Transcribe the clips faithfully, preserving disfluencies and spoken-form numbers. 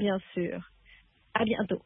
bien sûr. À bientôt.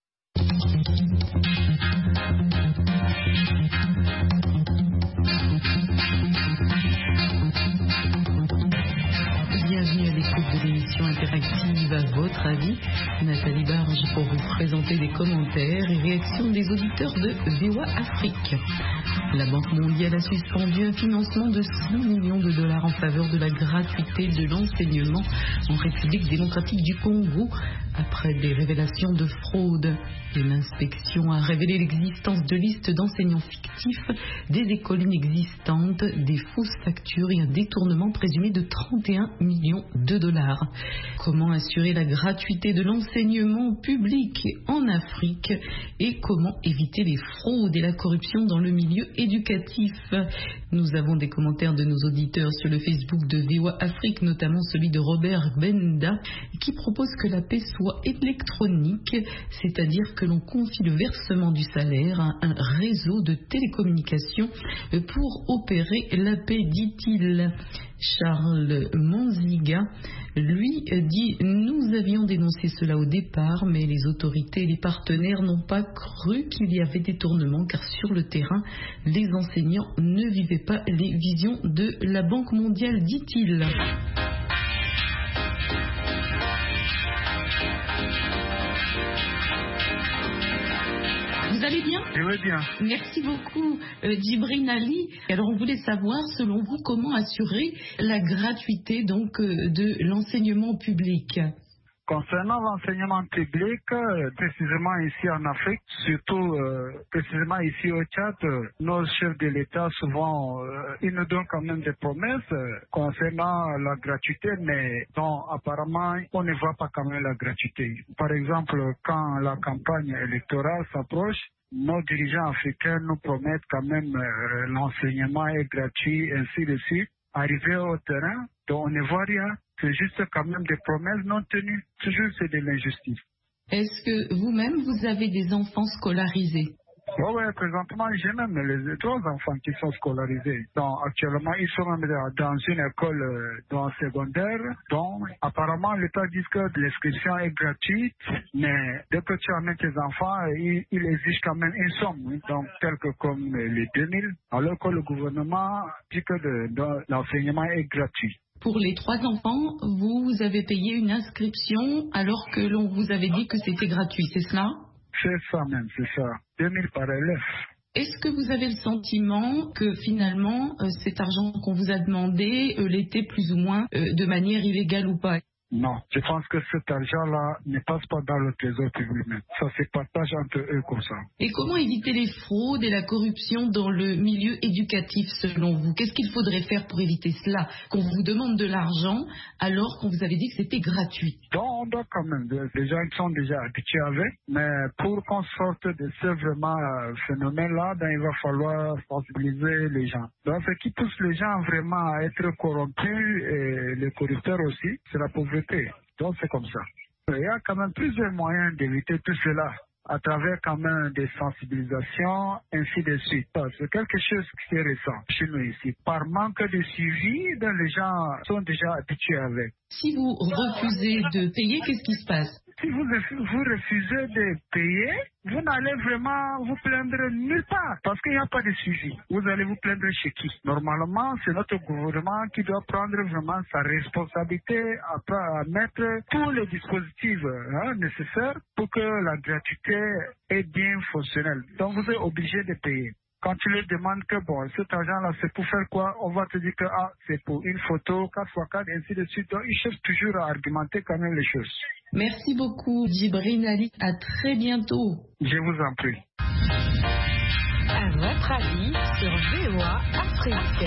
Bienvenue à l'écoute de l'émission interactive À votre avis. Nathalie Barge pour vous présenter des commentaires et réactions des auditeurs de V O A Afrique. La Banque mondiale a suspendu un financement de cent millions de dollars en faveur de la gratuité de l'enseignement en République démocratique du Congo après des révélations de fraude. Une inspection a révélé l'existence de listes d'enseignants fictifs, des écoles inexistantes, des fausses factures et un détournement présumé de trente et un millions de dollars. Comment assurer la gratuité de l'enseignement public en Afrique et comment éviter les fraudes et la corruption dans le milieu éducatif? Nous avons des commentaires de nos auditeurs sur le Facebook de V O A Afrique, notamment celui de Robert Benda, qui propose que la paie soit électronique, c'est-à-dire que l'on confie le versement du salaire à un réseau de télécommunications pour opérer la paie, dit-il. Charles Manziga, lui, dit « Nous avions dénoncé cela au départ, mais les autorités et les partenaires n'ont pas cru qu'il y avait détournement, car sur le terrain, les enseignants ne vivaient pas les visions de la Banque mondiale, dit-il. » Vous allez bien? Je vais bien. Merci beaucoup, euh, Djibril Ali. Alors, on voulait savoir, selon vous, comment assurer la gratuité donc euh, de l'enseignement public? Concernant l'enseignement public, euh, précisément ici en Afrique, surtout euh, précisément ici au Tchad, euh, nos chefs de l'État souvent, euh, ils nous donnent quand même des promesses euh, concernant la gratuité, mais dont apparemment on ne voit pas quand même la gratuité. Par exemple, quand la campagne électorale s'approche, nos dirigeants africains nous promettent quand même euh, l'enseignement est gratuit, ainsi de suite. Arrivé au terrain, donc on ne voit rien. C'est juste quand même des promesses non tenues. Toujours, c'est de l'injustice. Est-ce que vous-même, vous avez des enfants scolarisés? Oui, ouais, présentement, j'ai même les trois enfants qui sont scolarisés. Donc, actuellement, ils sont même dans une école euh, dans secondaire. Donc, apparemment, l'État dit que l'inscription est gratuite, mais dès que tu amènes tes enfants, il, il exige quand même une somme. Donc, tel que comme les deux mille, alors que le gouvernement dit que de, de, l'enseignement est gratuit. Pour les trois enfants, vous avez payé une inscription alors que l'on vous avait dit que c'était gratuit, c'est cela? C'est ça même, c'est ça. deux mille par élève. Est-ce que vous avez le sentiment que finalement, euh, cet argent qu'on vous a demandé euh, l'était plus ou moins euh, de manière illégale ou pas? Non, je pense que cet argent-là ne passe pas dans le trésor public. Ça se partage entre eux comme ça. Et comment éviter les fraudes et la corruption dans le milieu éducatif selon vous? Qu'est-ce qu'il faudrait faire pour éviter cela? Qu'on vous demande de l'argent alors qu'on vous avait dit que c'était gratuit. Donc on doit quand même, les gens qui sont déjà habitués avec, mais pour qu'on sorte de ce vraiment phénomène-là, ben, il va falloir sensibiliser les gens. Donc ce qui pousse les gens vraiment à être corrompus et les corrupteurs aussi, c'est la pauvreté. Donc c'est comme ça. Il y a quand même plusieurs moyens d'éviter tout cela à travers quand même des sensibilisations, ainsi de suite. C'est quelque chose qui est récent chez nous ici. Par manque de suivi, ben, les gens sont déjà habitués avec. Si vous refusez de payer, qu'est-ce qui se passe? Si vous, vous refusez de payer, vous n'allez vraiment vous plaindre nulle part parce qu'il n'y a pas de suivi. Vous allez vous plaindre chez qui? Normalement, c'est notre gouvernement qui doit prendre vraiment sa responsabilité à, à mettre tous les dispositifs hein, nécessaires pour que la gratuité est bien fonctionnelle. Donc, vous êtes obligé de payer. Quand tu leur demandes que bon, cet argent-là, c'est pour faire quoi, on va te dire que ah, c'est pour une photo, quatre fois quatre, ainsi de suite. Donc, ils cherchent toujours à argumenter quand même les choses. Merci beaucoup, Djibril Ali. À très bientôt. Je vous en prie. À votre avis sur V O A Afrique.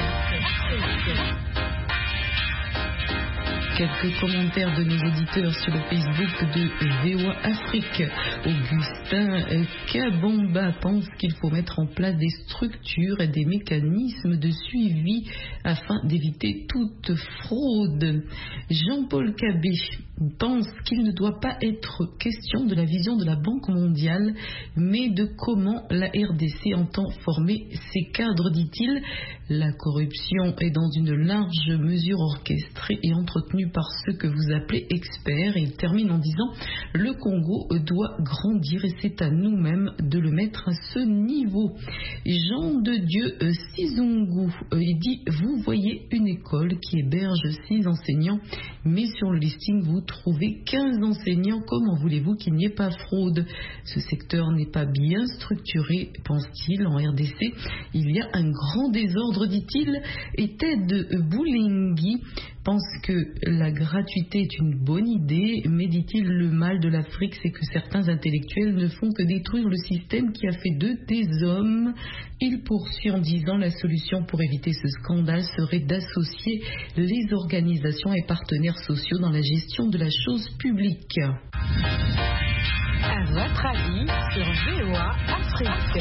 Quelques commentaires de nos auditeurs sur le Facebook de V O A Afrique. Augustin Kabamba pense qu'il faut mettre en place des structures et des mécanismes de suivi afin d'éviter toute fraude. Jean-Paul Cabé pense qu'il ne doit pas être question de la vision de la Banque mondiale, mais de comment la R D C entend former ses cadres, dit-il. La corruption est dans une large mesure orchestrée et entretenue par ceux que vous appelez experts. Et il termine en disant « Le Congo doit grandir et c'est à nous-mêmes de le mettre à ce niveau ». Jean de Dieu Sizungu, il dit « Vous voyez une école qui héberge six enseignants, mais sur le listing vous trouvez quinze enseignants. Comment voulez-vous qu'il n'y ait pas fraude ? Ce secteur n'est pas bien structuré, pense-t-il. En R D C, il y a un grand désordre, dit-il. Et Ted Boulingui pense que la gratuité est une bonne idée, mais dit-il, le mal de l'Afrique, c'est que certains intellectuels ne font que détruire le système qui a fait d'eux des hommes. Il poursuit en disant la solution pour éviter ce scandale serait d'associer les organisations et partenaires sociaux dans la gestion de la chose publique. À votre avis sur V O A Afrique.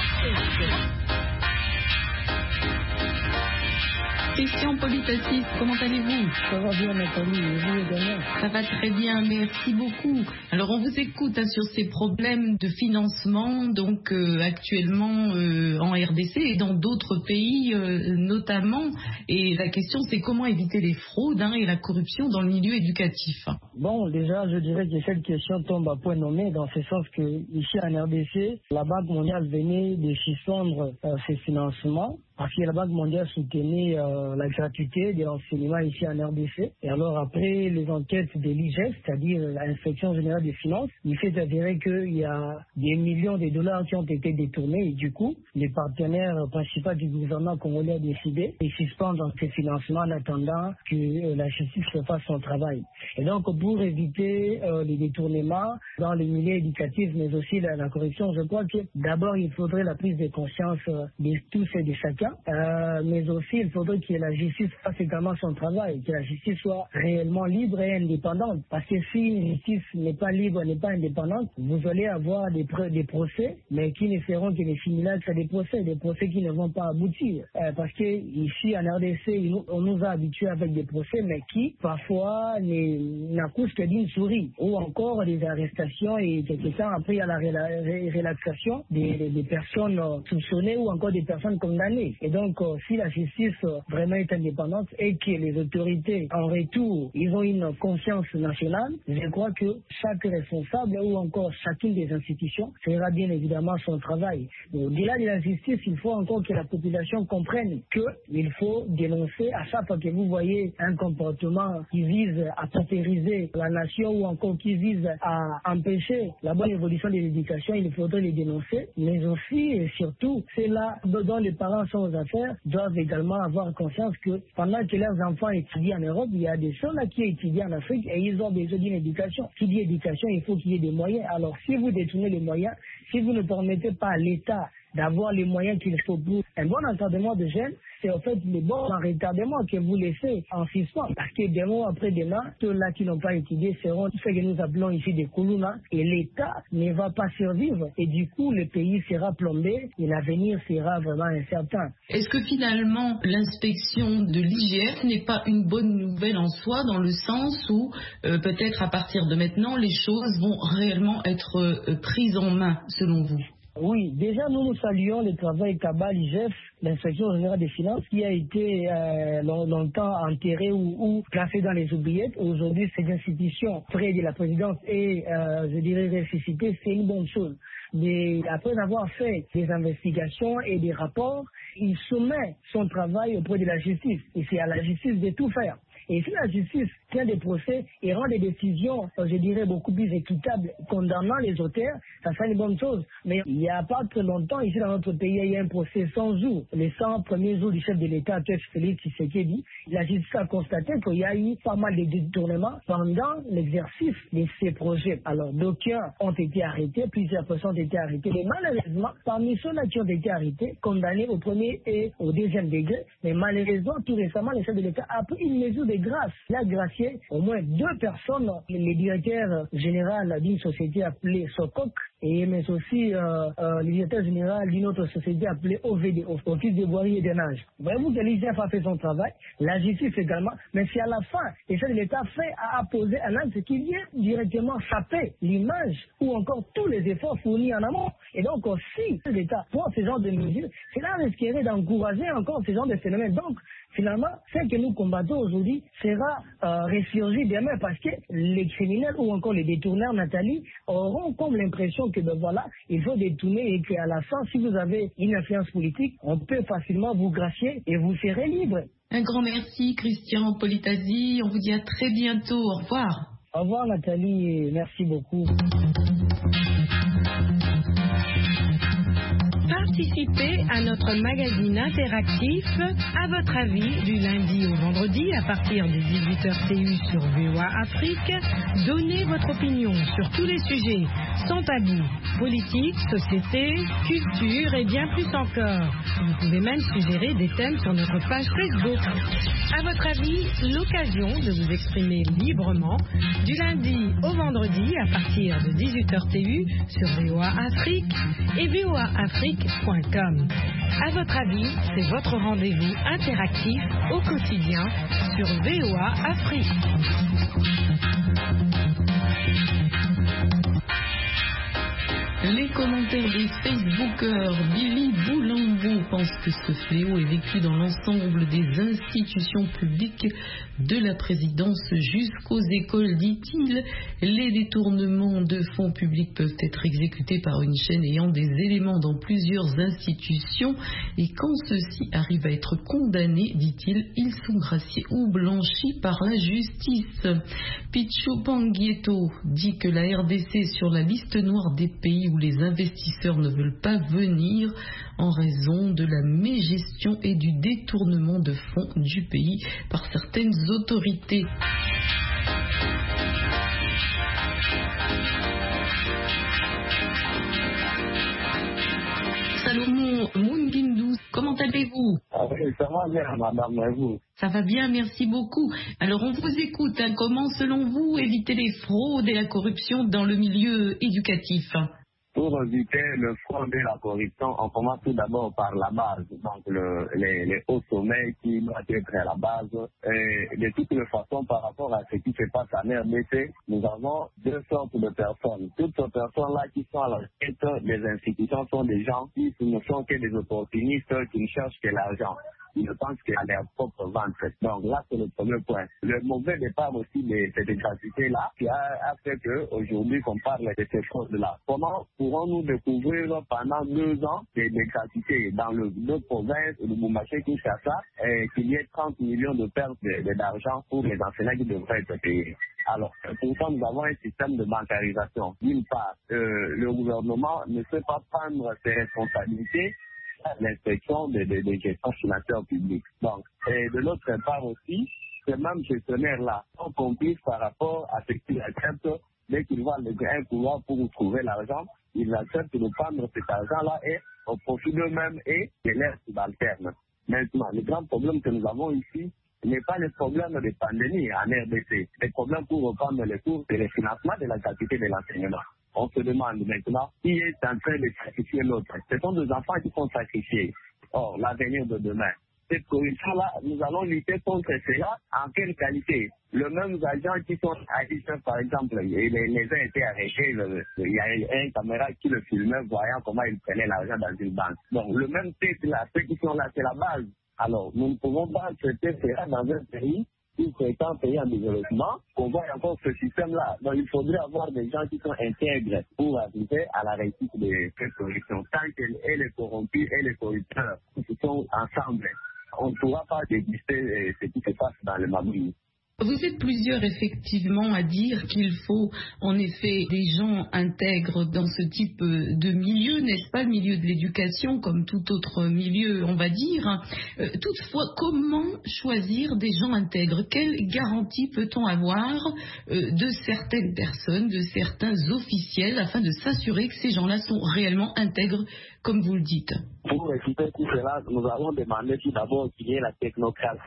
Christian Politatis, comment allez-vous ? Ça va bien, Nathalie, et vous également ? Ça va très bien, merci beaucoup. Alors, on vous écoute hein, sur ces problèmes de financement, donc euh, actuellement euh, en R D C et dans d'autres pays euh, notamment. Et la question, c'est comment éviter les fraudes hein, et la corruption dans le milieu éducatif. Bon, déjà, je dirais que cette question tombe à point nommé, dans ce sens que ici en R D C, la Banque mondiale venait de suspendre euh, ses financements, parce que la Banque mondiale soutenait euh, la gratuité de l'enseignement ici en R D C. Et alors après les enquêtes de l'I G E F, c'est-à-dire l'Inspection générale des finances, il s'est avéré qu'il y a des millions de dollars qui ont été détournés et du coup, les partenaires principaux du gouvernement congolais ont décidé de suspendre ces financements en attendant que euh, la justice fasse son travail. Et donc pour éviter euh, les détournements dans les milieux éducatifs, mais aussi la, la corruption, je crois que d'abord il faudrait la prise de conscience euh, de tous et de chacun. Euh, mais aussi il faudrait que la justice fasse également son travail, que la justice soit réellement libre et indépendante. Parce que si une justice n'est pas libre, n'est pas indépendante, vous allez avoir des, des procès, mais qui ne seront que des simulacres des procès, des procès qui ne vont pas aboutir. Euh, parce que ici en R D C, on nous a habitués avec des procès, mais qui parfois n'accouchent que d'une souris, ou encore des arrestations et quelque temps après il y a la relaxation des, des, des personnes soupçonnées ou encore des personnes condamnées. Et donc, euh, si la justice euh, vraiment est indépendante et que les autorités, en retour, ils ont une conscience nationale, je crois que chaque responsable ou encore chacune des institutions fera bien évidemment son travail. Au-delà de la justice, il faut encore que la population comprenne qu'il faut dénoncer à chaque fois que vous voyez un comportement qui vise à paupériser la nation ou encore qui vise à empêcher la bonne évolution de l'éducation, il faudrait les dénoncer, mais aussi et surtout, c'est là dont les parents sont aux affaires doivent également avoir conscience que pendant que leurs enfants étudient en Europe, il y a des gens là qui étudient en Afrique et ils ont besoin d'une éducation. Qui dit éducation, il faut qu'il y ait des moyens. Alors si vous détournez les moyens, si vous ne permettez pas à l'État d'avoir les moyens qu'il faut pour un bon encadrement de jeunes, c'est en fait le bon retardement que vous laissez en suspens. Parce que demain après demain, ceux-là qui n'ont pas étudié seront ce que nous appelons ici des Koulouna et l'État ne va pas survivre. Et du coup, le pays sera plombé et l'avenir sera vraiment incertain. Est-ce que finalement, l'inspection de l'I G F n'est pas une bonne nouvelle en soi, dans le sens où euh, peut-être à partir de maintenant, les choses vont réellement être euh, prises en main, selon vous ? Oui, déjà nous nous saluons le travail qu'a l'I G F, l'inspection générale des finances, qui a été euh, longtemps enterrée ou, ou classée dans les oubliettes. Aujourd'hui, cette institution près de la présidence et, euh, je dirais, ressuscitée, c'est une bonne chose. Mais après avoir fait des investigations et des rapports, il soumet son travail auprès de la justice. Et c'est à la justice de tout faire. Et si la justice tient des procès et rend des décisions, je dirais, beaucoup plus équitables, condamnant les auteurs, ça serait une bonne chose. Mais il n'y a pas très longtemps, ici dans notre pays, il y a eu un procès cent jours. Les cent premiers jours du chef de l'État, Félix Tshisekedi, la justice a constaté qu'il y a eu pas mal de détournements pendant l'exercice de ces projets. Alors, d'aucuns ont été arrêtés, plusieurs personnes ont été arrêtées. Mais malheureusement, parmi ceux-là qui ont été arrêtés, condamnés au premier et au deuxième degré, mais malheureusement, tout récemment, le chef de l'État a pris une mesure de grâce. Il a gracié gracié au moins deux personnes, le directeur général d'une société appelée Sococ, et mais aussi euh, euh, le directeur général d'une autre société appelée O V D, Office de Voirie et de Nage. Voyez-vous que l'I G F a fait son travail, la justice également, mais c'est à la fin, et ça l'État fait à poser un acte qui vient directement saper l'image ou encore tous les efforts fournis en amont. Et donc si l'État prend ce genre de mesures, cela risquerait d'encourager encore ce genre de phénomène. Donc finalement, ce que nous combattons aujourd'hui sera euh, ressurgi demain parce que les criminels ou encore les détourneurs, Nathalie, auront comme l'impression que ben voilà, il faut détourner et qu'à la fin, si vous avez une influence politique, on peut facilement vous gracier et vous serez libre. Un grand merci, Christian Politasi. On vous dit à très bientôt. Au revoir. Au revoir, Nathalie, et merci beaucoup. Participez à notre magazine interactif À votre avis du lundi au vendredi à partir de dix-huit heures T U sur V O A Afrique. Donnez votre opinion sur tous les sujets sans tabou, politique, société, culture et bien plus encore. Vous pouvez même suggérer des thèmes sur notre page Facebook. À votre avis, l'occasion de vous exprimer librement du lundi au vendredi à partir de dix-huit heures T U sur V O A Afrique et V O A Afrique point com. À votre avis, c'est votre rendez-vous interactif au quotidien sur V O A Afrique. Les commentaires des Facebookers. Billy Boulambo pense que ce fléau est vécu dans l'ensemble des institutions publiques de la présidence jusqu'aux écoles, dit-il. Les détournements de fonds publics peuvent être exécutés par une chaîne ayant des éléments dans plusieurs institutions et quand ceux-ci arrivent à être condamnés, dit-il, ils sont graciés ou blanchis par la justice. Pichu Panguieto dit que la R D C est sur la liste noire des pays où les investisseurs ne veulent pas venir en raison de la mégestion et du détournement de fonds du pays par certaines autorités. Salomon Mungindou, comment allez-vous? Ah oui, ça va bien, madame, et vous? Ça va bien, merci beaucoup. Alors on vous écoute, hein. Comment selon vous éviter les fraudes et la corruption dans le milieu éducatif? Pour éviter le fraude et la corruption, on commence tout d'abord par la base, donc le, les, les hauts sommets qui doivent être à la base. Et de toutes les façons, par rapport à ce qui se passe à R D C, nous avons deux sortes de personnes. Toutes ces personnes-là qui sont à la tête des institutions sont des gens qui ne sont que des opportunistes qui ne cherchent que l'argent. Ils ne pensent qu'à leur propre ventre. Donc là, c'est le premier point. Le mauvais départ aussi de cette gratuité-là qui a, a fait qu'aujourd'hui, qu'on parle de ces choses-là. Comment pourrons-nous découvrir pendant deux ans des, des gratuités dans le deux provinces, le Bumbaché, qui fait ça, et qu'il y ait trente millions de pertes de, de, d'argent pour les enseignants qui devraient être payés? Alors, pourtant, nous avons un système de bancarisation. D'une part, euh, le gouvernement ne sait pas prendre ses responsabilités à l'inspection des de, de gestions financières publiques. Donc, et de l'autre part aussi, ces mêmes gestionnaires-là sont complices par rapport à ce qu'ils acceptent. Dès qu'ils voient un couloir pour trouver l'argent, ils acceptent de prendre cet argent-là et au profit d'eux-mêmes et de leurs subalternes. Maintenant, le grand problème que nous avons ici n'est pas le problème de pandémie en R D C. Le problème pour reprendre les cours, c'est le financement de la gratuité de l'enseignement. On se demande maintenant qui est en train de sacrifier l'autre. Ce sont des enfants qui sont sacrifiés. Or, l'avenir de demain. Cette corruption-là, nous allons lutter contre cela. En quelle qualité? Les mêmes agents qui sont à Issef, par exemple, les, les uns étaient arrêtés. Le, il y a un caméra qui le filmait, voyant comment il prenait l'argent dans une banque. Donc, le même tête là, ceux qui sont là, c'est la base. Alors, nous ne pouvons pas traiter cela dans un pays qui est un pays en développement, qu'on voit encore ce système-là. Donc, il faudrait avoir des gens qui sont intègres pour arriver à la réussite de cette corruption. Tant que et les corrompus et les corrupteurs sont ensemble, on ne pourra pas déguster ce qui se passe dans le Mabouille. Vous êtes plusieurs effectivement à dire qu'il faut en effet des gens intègres dans ce type de milieu, n'est-ce pas, le milieu de l'éducation comme tout autre milieu, on va dire. Euh, toutefois, comment choisir des gens intègres? Quelle garantie peut-on avoir euh, de certaines personnes, de certains officiels, afin de s'assurer que ces gens-là sont réellement intègres, comme vous le dites? Pour éviter tout cela, nous avons demandé tout d'abord qu'il y ait la technocratie.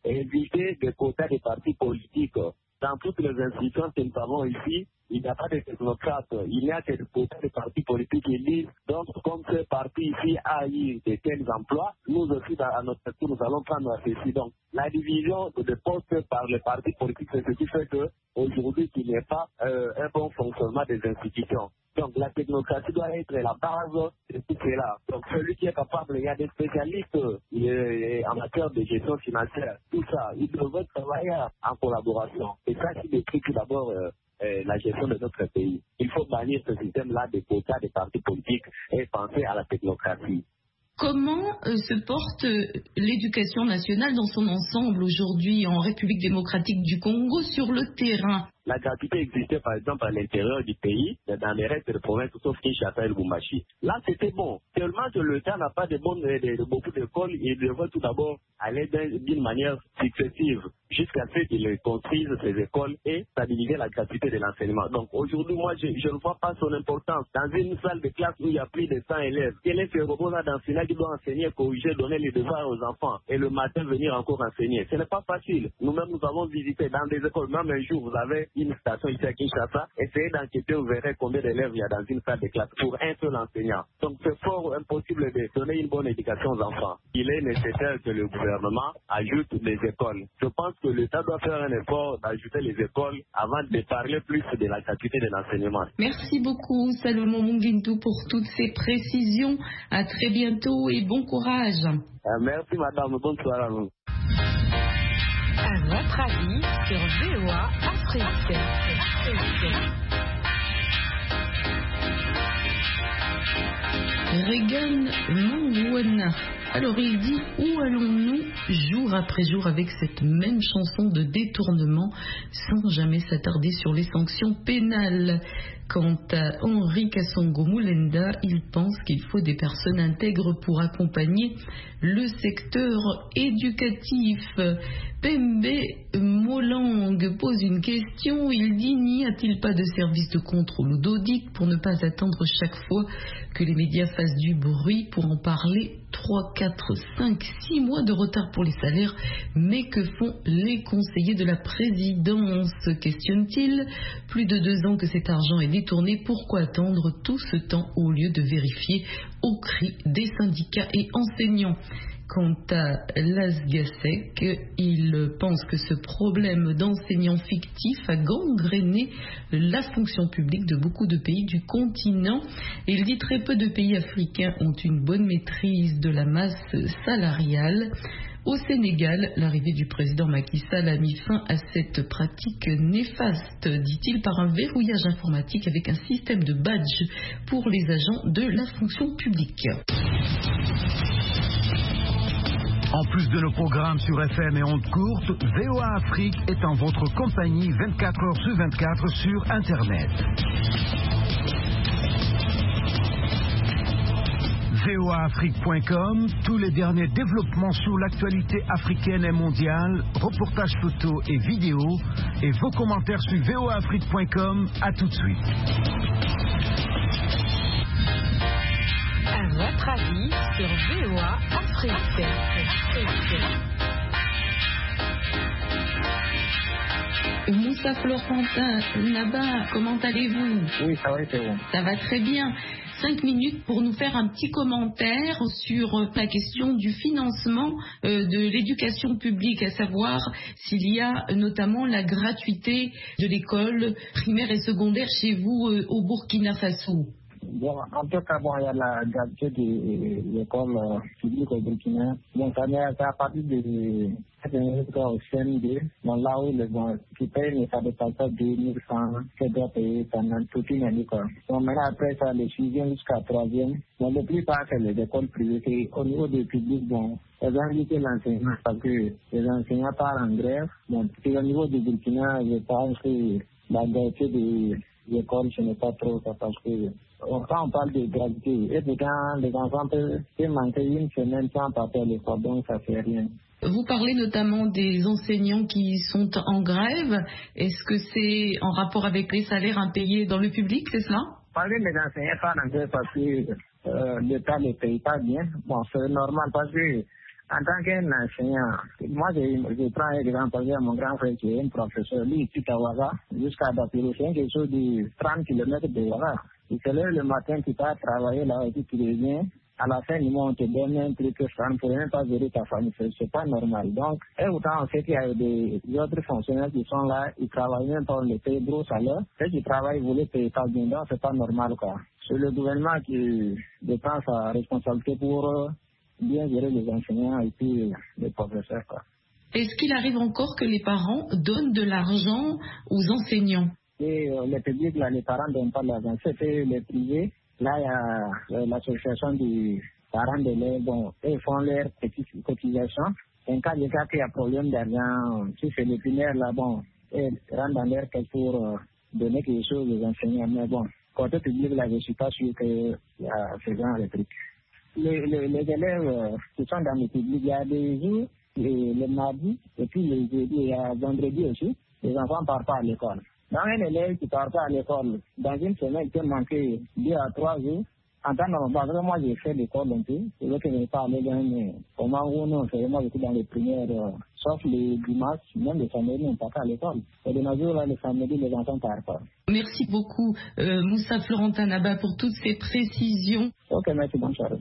éviter des quotas des partis politiques. Dans toutes les institutions que nous avons ici, il n'y a pas de technocrates, il n'y a que des quotas de partis politiques qui disent, donc comme ce parti ici a eu de tels emplois, nous aussi dans, à notre tour, nous allons prendre ceci. Donc la division de postes par les partis politiques, c'est ce qui fait qu'aujourd'hui, il n'y a pas euh, un bon fonctionnement des institutions. Donc la technocratie doit être la base de tout cela. Donc celui qui est capable, il y a des spécialistes euh, en matière de gestion financière, tout ça, ils devraient travailler en collaboration. Et ça, c'est des trucs d'abord euh, euh, la gestion de notre pays. Il faut bannir ce système-là des quotas des partis politiques et penser à la technocratie. Comment euh, se porte euh, l'éducation nationale dans son ensemble aujourd'hui en République démocratique du Congo sur le terrain? La gratuité existait par exemple à l'intérieur du pays, dans les restes de provinces, sauf Kinshasa et Lubumbashi. Là, c'était bon. Seulement que l'État n'a pas de, bonnes, de, de beaucoup d'écoles, il devrait tout d'abord aller d'une manière successive jusqu'à ce qu'il construise ces écoles et stabiliser la gratuité de l'enseignement. Donc aujourd'hui, moi, je, je ne vois pas son importance. Dans une salle de classe où il y a plus de cent élèves, quel est ce robot-là d'enseignant qui doit enseigner, corriger, donner les devoirs aux enfants et le matin venir encore enseigner? Ce n'est pas facile. Nous-mêmes, nous avons visité dans des écoles. Même un jour, vous avez une station ici à Kinshasa, essayez d'enquêter, vous verrez combien d'élèves il y a dans une salle de classe pour un seul enseignant. Donc c'est fort impossible de donner une bonne éducation aux enfants. Il est nécessaire que le gouvernement ajoute des écoles. Je pense que l'État doit faire un effort d'ajouter les écoles avant de parler plus de la gratuité de l'enseignement. Merci beaucoup Salomon Mungintu pour toutes ces précisions. À très bientôt et bon courage. Euh, merci madame, bonne soirée à vous. À votre avis sur V O A Afrique. Regan Mangwana. Alors il dit, où allons-nous jour après jour avec cette même chanson de détournement sans jamais s'attarder sur les sanctions pénales? Quant à Henri Kassongo Moulenda, il pense qu'il faut des personnes intègres pour accompagner le secteur éducatif. Pembe Molang pose une question. Il dit, n'y a-t-il pas de service de contrôle ou d'audit pour ne pas attendre chaque fois que les médias fassent du bruit pour en parler? Trois, quatre, cinq, six mois de retard pour les salaires, mais que font les conseillers de la présidence, questionne-t-il. Plus de deux ans que cet argent est détourné, pourquoi attendre tout ce temps au lieu de vérifier au cri des syndicats et enseignants? Quant à Lasgasek, il pense que ce problème d'enseignants fictifs a gangréné la fonction publique de beaucoup de pays du continent. Il dit très peu de pays africains ont une bonne maîtrise de la masse salariale. Au Sénégal, l'arrivée du président Macky Sall a mis fin à cette pratique néfaste, dit-il, par un verrouillage informatique avec un système de badge pour les agents de la fonction publique. En plus de nos programmes sur F M et ondes courtes, V O A Afrique est en votre compagnie vingt-quatre heures sur vingt-quatre sur Internet. V O A Afrique point com, tous les derniers développements sur l'actualité africaine et mondiale, reportages photos et vidéos, et vos commentaires sur V O A Afrique point com. À tout de suite. À votre avis sur V O A Afrique. Moussa Florentin Naba, comment allez-vous? Oui, ça va, c'est bon. Ça va très bien. Cinq minutes pour nous faire un petit commentaire sur la question du financement de l'éducation publique, à savoir s'il y a notamment la gratuité de l'école primaire et secondaire chez vous au Burkina Faso. Bon, en tout cas, bon, il y a la gratuité de l'école euh, publique au Burkina. Bon, ça est à partir de au C M D, bon, là où les gens qui payent, mais ça dépasse pas deux mille francs, qui doivent payer pendant toute une année, quoi. Bon, maintenant, après ça, le sixième jusqu'à troisième, bon, le plus part, c'est les écoles privées. Et au niveau du public, bon, elles ont invité l'enseignant parce que les enseignants partent en grève. Bon, puis au niveau du Burkina, je pense que la gratuité de l'école, ce n'est pas trop ça parce que quand on parle de gratuité, et pourtant les enfants peuvent manquer une semaine sans passer à l'école, donc ça fait rien. Vous parlez notamment des enseignants qui sont en grève. Est-ce que c'est en rapport avec les salaires impayés dans le public, c'est cela? Parler des enseignants pas en grève parce que euh, l'État ne les paye pas bien. Bon, c'est normal parce que En tant qu'enseignant, moi je, je prends un exemple, mon grand frère qui est un professeur, lui il quitte à Ouaga jusqu'à Dapiro, c'est quelque chose de trente kilomètres de Ouaga. Il se lève le matin, tu pars travailler là et puis tu reviens. À la fin du mois, on te donne un truc que ça ne peut même pas gérer ta famille, c'est pas normal. Donc, et autant on sait qu'il y a des autres fonctionnaires qui sont là, ils travaillent même pas, on les paye gros salaire. Ceux qui travaillent, vous les payez pas bien, donc c'est pas normal quoi. C'est le gouvernement qui prend sa responsabilité pour bien gérer les enseignants et puis les professeurs quoi. Est-ce qu'il arrive encore que les parents donnent de l'argent aux enseignants? Et euh, les publics, là, les parents ne donnent pas de l'argent, c'était les privés. Là, il y a euh, l'association des parents d'élèves, bon, ils font leurs petites cotisations. En cas de cas qu'il y a problème d'argent, si c'est les primaires, là, bon, ils rentrent dans leur caisse pour euh, donner quelque chose aux enseignants. Mais bon, côté public, là, je ne suis pas sûr qu'il y a ce genre de trucs. Les, les, les élèves euh, qui sont dans le public, il y a des jours, les, les mardis, et puis les jeudis, il y a vendredi aussi, les enfants ne partent pas à l'école. Dans un élève qui ne part pas à l'école, dans une semaine, il peut manquer deux à trois jours. En temps normal, moi j'ai fait l'école un peu. C'est vrai que je n'ai pas allé dans mais comment on non, c'est vraiment j'étais dans les premières, euh, sauf les dimanches, même les samedis, on ne part pas à l'école. Et de nos jours, là, les samedis, les enfants ne partent pas. Merci beaucoup, euh, Moussa Florentin Naba, pour toutes ces précisions. Ok, merci, bonne soirée.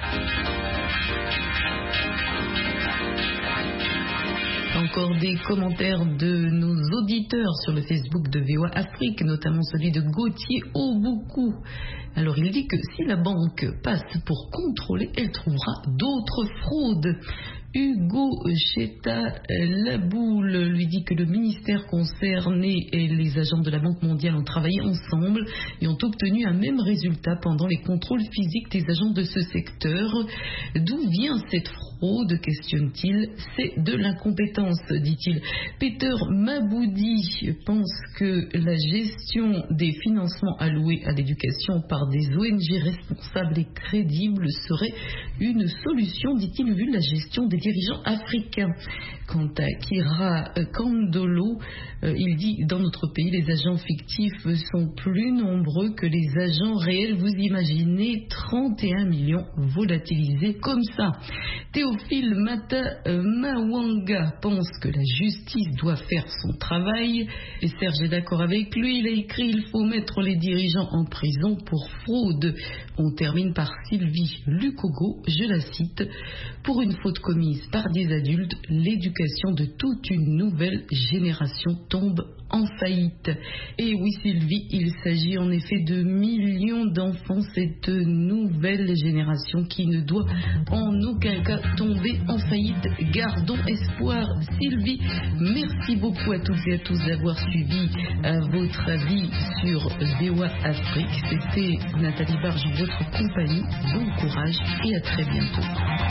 Encore des commentaires de nos auditeurs sur le Facebook de V O A Afrique, notamment celui de Gauthier Oboukou. Alors il dit que si la banque passe pour contrôler, elle trouvera d'autres fraudes. Hugo Cheta Laboule lui dit que le ministère concerné et les agents de la Banque mondiale ont travaillé ensemble et ont obtenu un même résultat pendant les contrôles physiques des agents de ce secteur. D'où vient cette fraude, questionne-t-il? C'est de l'incompétence, dit-il. Peter Maboudi pense que la gestion des financements alloués à l'éducation par des O N G responsables et crédibles serait une solution, dit-il, vu la gestion des dirigeants africains. Quant à Kira Kandolo, euh, il dit dans notre pays, les agents fictifs sont plus nombreux que les agents réels. Vous imaginez trente et un millions volatilisés comme ça. Théophile Mata euh, Mawanga pense que la justice doit faire son travail. Et Serge est d'accord avec lui. Il a écrit il faut mettre les dirigeants en prison pour fraude. On termine par Sylvie Lukogo, je la cite. Pour une faute commise par des adultes, l'éducation de toute une nouvelle génération tombe en faillite. Et oui Sylvie, il s'agit en effet de millions d'enfants, cette nouvelle génération qui ne doit en aucun cas tomber en faillite. Gardons espoir. Sylvie, merci beaucoup à toutes et à tous d'avoir suivi à votre avis sur V O A Afrique. C'était Nathalie Barge en votre compagnie. Bon courage et à très bientôt.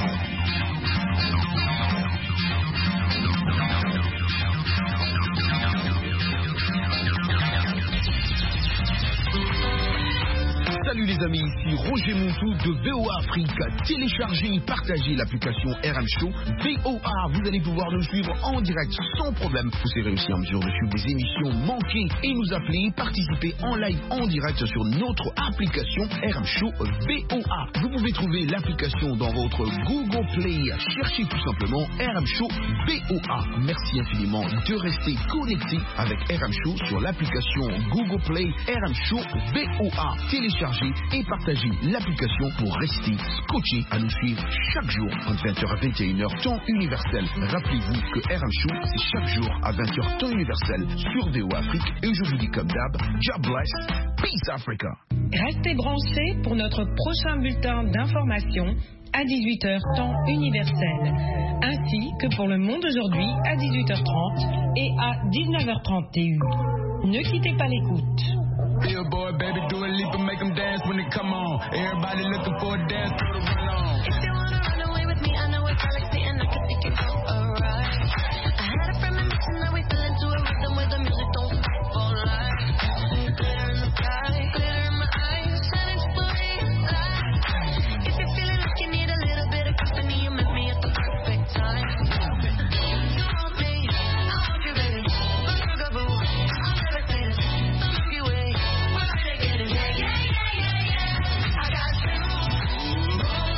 Salut les amis, ici Roger Montou de V O A Afrique. Téléchargez et partagez l'application R M Show V O A. Vous allez pouvoir nous suivre en direct sans problème. Vous serez aussi en mesure de suivre des émissions manquées et nous appeler, participer en live en direct sur notre application R M Show V O A. Vous pouvez trouver l'application dans votre Google Play. Cherchez tout simplement R M Show V O A. Merci infiniment de rester connecté avec R M Show sur l'application Google Play R M Show V O A. Téléchargez et partagez l'application pour rester scotché à nous suivre chaque jour entre vingt heures à vingt et une heures temps universel. Rappelez-vous que R M Show c'est chaque jour à vingt heures temps universel sur V O A Afrique et je vous dis comme d'hab, God bless, peace Africa. Restez branchés pour notre prochain bulletin d'information à dix-huit heures temps universel, ainsi que pour le monde aujourd'hui à dix-huit heures trente et à dix-neuf heures trente T U. Ne quittez pas l'écoute. Little boy, baby, do a leap and make them dance when they come on. Everybody looking for a dance to run on. If you wanna run away with me, I know a galaxy and I can take you for a ride. I had a premonition that we fell into a rhythm where the music don't stop for life. Glitter in the sky, glitter in my eyes, shining just the way you like. If you're feeling like you need a little bit of company, you met me at the perfect time. You want me, I want you, baby. But sugar boo, I'm devastated. The Milky Way. We're ready to get it, yeah, yeah, yeah, yeah, yeah. I got you.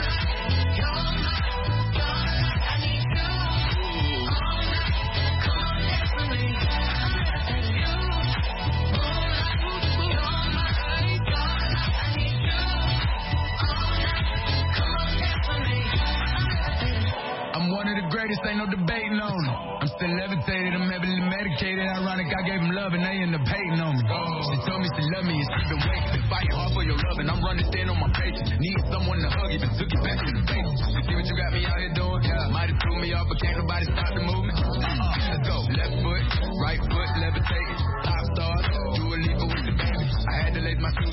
this ain't no debating on it. I'm still levitated, I'm heavily medicated. Ironic, I gave him love and they end up hating on me. She told me she love me and she been waiting. Been fighting hard for your love and I'm running thin on my patience. Need someone to hug, even took it back to the basics. You see what you got me out here doing? Yeah. Might have threw me off, but can't nobody stop the movement. Uh-uh. Let's go. Left foot, right foot, levitating. Top stars, do a leap with the baby. I had to lace my shoes